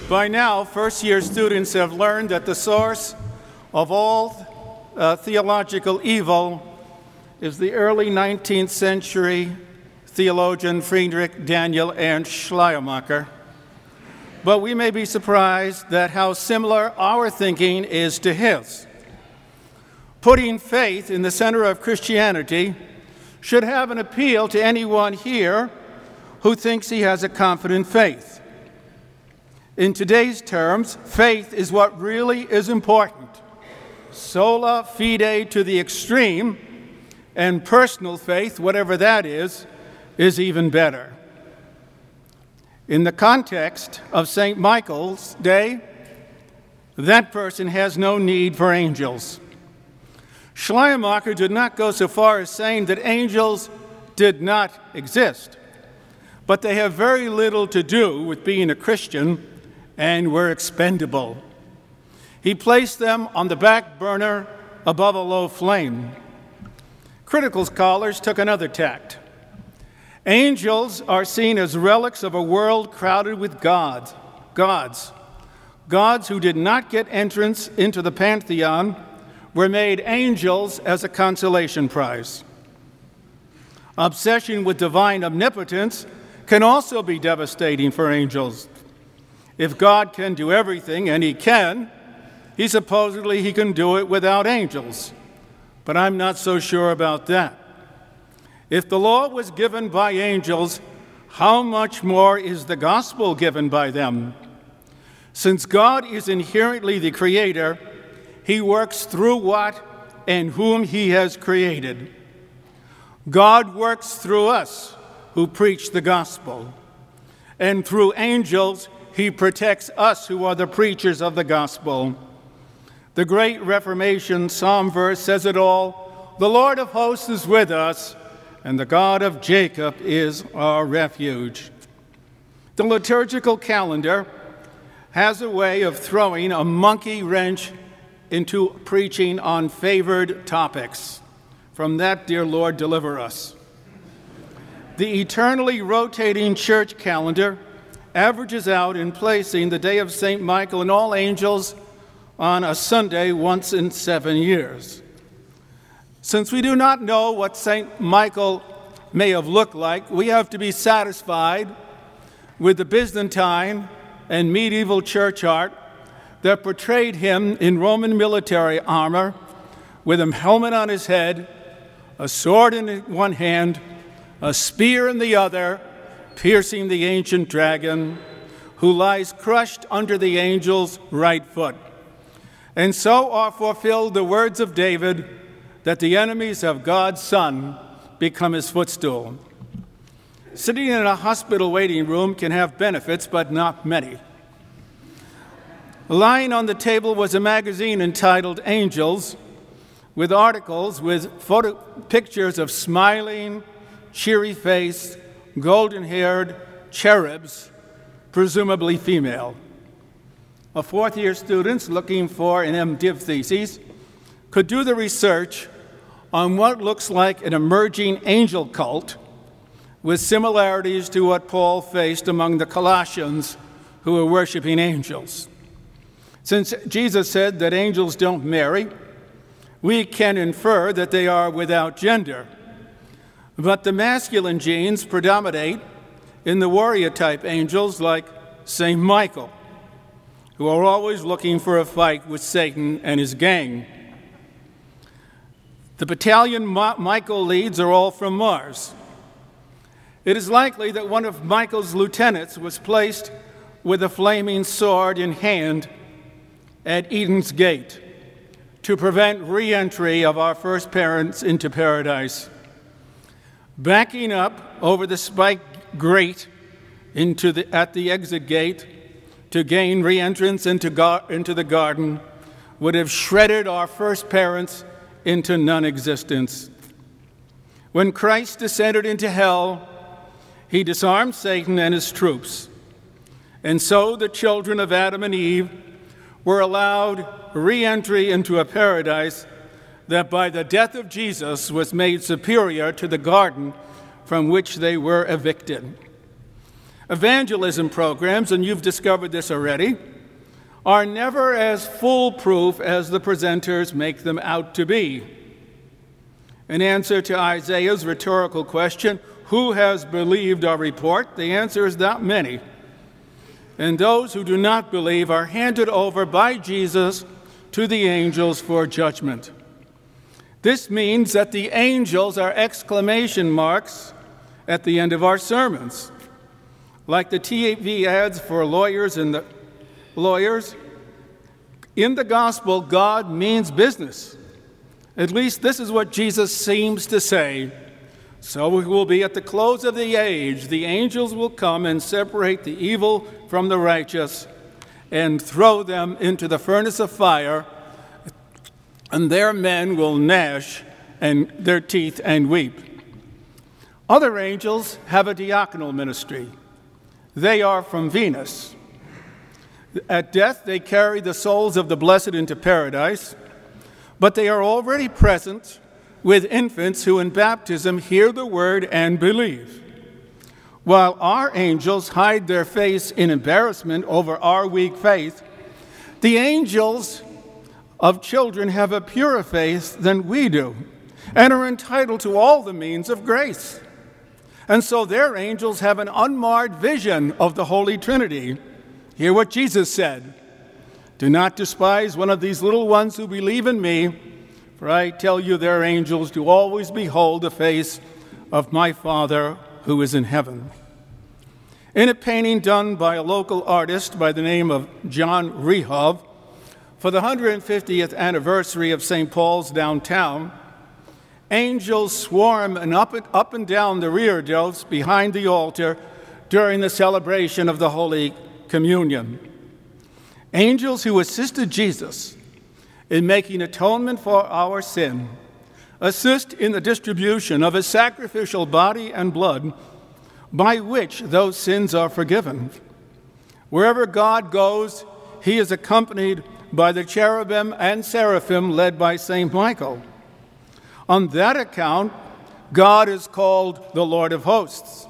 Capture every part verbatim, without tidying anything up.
By now, first-year students have learned that the source of all uh, theological evil is the early nineteenth century theologian Friedrich Daniel Ernst Schleiermacher. But we may be surprised at how similar our thinking is to his. Putting faith in the center of Christianity should have an appeal to anyone here who thinks he has a confident faith. In today's terms, faith is what really is important. Sola fide to the extreme, and personal faith, whatever that is, is even better. In the context of Saint Michael's Day, that person has no need for angels. Schleiermacher did not go so far as saying that angels did not exist, but they have very little to do with being a Christian and were expendable. He placed them on the back burner above a low flame. Critical scholars took another tact. Angels are seen as relics of a world crowded with gods, gods. Gods who did not get entrance into the pantheon were made angels as a consolation prize. Obsession with divine omnipotence can also be devastating for angels. If God can do everything, and he can, he supposedly he can do it without angels. But I'm not so sure about that. If the law was given by angels, how much more is the gospel given by them? Since God is inherently the creator, he works through what and whom he has created. God works through us who preach the gospel. And through angels, he protects us who are the preachers of the gospel. The great Reformation psalm verse says it all. The Lord of hosts is with us, and the God of Jacob is our refuge. The liturgical calendar has a way of throwing a monkey wrench into preaching on favored topics. From that, dear Lord, deliver us. The eternally rotating church calendar averages out in placing the day of Saint Michael and all angels on a Sunday once in seven years. Since we do not know what Saint Michael may have looked like, we have to be satisfied with the Byzantine and medieval church art that portrayed him in Roman military armor with a helmet on his head, a sword in one hand, a spear in the other, piercing the ancient dragon, who lies crushed under the angel's right foot. And so are fulfilled the words of David that the enemies of God's Son become his footstool. Sitting in a hospital waiting room can have benefits, but not many. Lying on the table was a magazine entitled Angels, with articles with photo pictures of smiling, cheery-faced, golden-haired cherubs, presumably female. A fourth-year student looking for an MDiv thesis could do the research on what looks like an emerging angel cult with similarities to what Paul faced among the Colossians who were worshiping angels. Since Jesus said that angels don't marry, we can infer that they are without gender. But the masculine genes predominate in the warrior-type angels like Saint Michael, who are always looking for a fight with Satan and his gang. The battalion Ma- Michael leads are all from Mars. It is likely that one of Michael's lieutenants was placed with a flaming sword in hand at Eden's gate to prevent re-entry of our first parents into paradise. Backing up over the spiked grate into the, at the exit gate to gain re-entrance into, go, into the garden would have shredded our first parents into non-existence. When Christ descended into hell, he disarmed Satan and his troops. And so the children of Adam and Eve were allowed re-entry into a paradise that by the death of Jesus was made superior to the garden from which they were evicted. Evangelism programs, and you've discovered this already, are never as foolproof as the presenters make them out to be. In answer to Isaiah's rhetorical question, who has believed our report? The answer is not many. And those who do not believe are handed over by Jesus to the angels for judgment. This means that the angels are exclamation marks at the end of our sermons. Like the T V ads for lawyers and the lawyers, in the gospel, God means business. At least this is what Jesus seems to say. So it will be at the close of the age, the angels will come and separate the evil from the righteous and throw them into the furnace of fire, and their men will gnash and their teeth and weep. Other angels have a diaconal ministry. They are from Venus. At death, they carry the souls of the blessed into paradise, but they are already present with infants who in baptism hear the word and believe. While our angels hide their face in embarrassment over our weak faith, the angels of children have a purer faith than we do and are entitled to all the means of grace. And so their angels have an unmarred vision of the Holy Trinity. Hear what Jesus said, "Do not despise one of these little ones who believe in me, for I tell you their angels do always behold the face of my Father who is in heaven." In a painting done by a local artist by the name of John Rehov for the one hundred fiftieth anniversary of Saint Paul's downtown, angels swarm and up and, up and down the reredos behind the altar during the celebration of the Holy Communion. Angels who assisted Jesus in making atonement for our sin assist in the distribution of his sacrificial body and blood by which those sins are forgiven. Wherever God goes, he is accompanied by the cherubim and seraphim led by Saint Michael. On that account, God is called the Lord of hosts.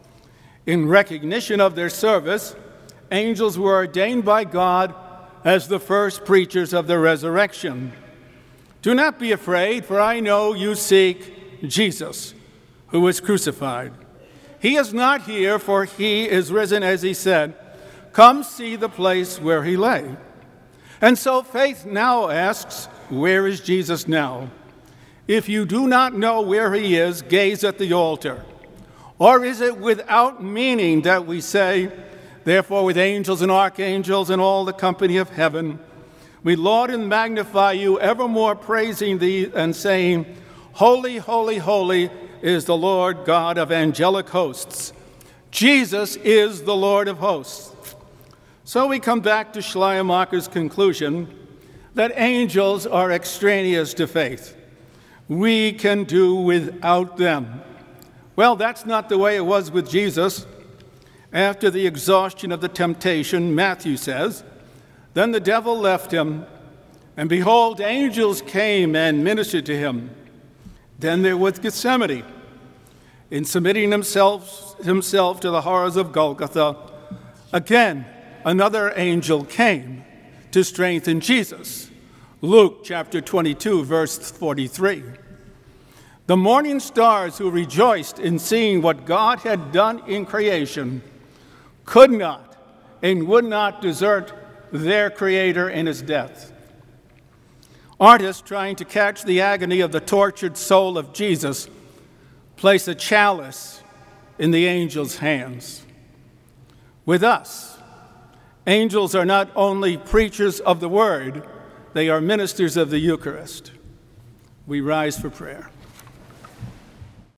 In recognition of their service, angels were ordained by God as the first preachers of the resurrection. Do not be afraid, for I know you seek Jesus, who was crucified. He is not here, for he is risen, as he said. Come see the place where he lay. And so faith now asks, where is Jesus now? If you do not know where he is, gaze at the altar. Or is it without meaning that we say, therefore with angels and archangels and all the company of heaven, we laud and magnify you, evermore praising thee and saying, Holy, holy, holy is the Lord God of angelic hosts. Jesus is the Lord of hosts. So we come back to Schleiermacher's conclusion that angels are extraneous to faith. We can do without them. Well, that's not the way it was with Jesus. After the exhaustion of the temptation, Matthew says, then the devil left him, and behold, angels came and ministered to him. Then there was Gethsemane. In submitting himself, himself to the horrors of Golgotha, again, another angel came to strengthen Jesus. Luke chapter twenty-two, verse forty-three. The morning stars who rejoiced in seeing what God had done in creation could not and would not desert their Creator in his death. Artists trying to catch the agony of the tortured soul of Jesus place a chalice in the angel's hands. With us, angels are not only preachers of the word, they are ministers of the Eucharist. We rise for prayer.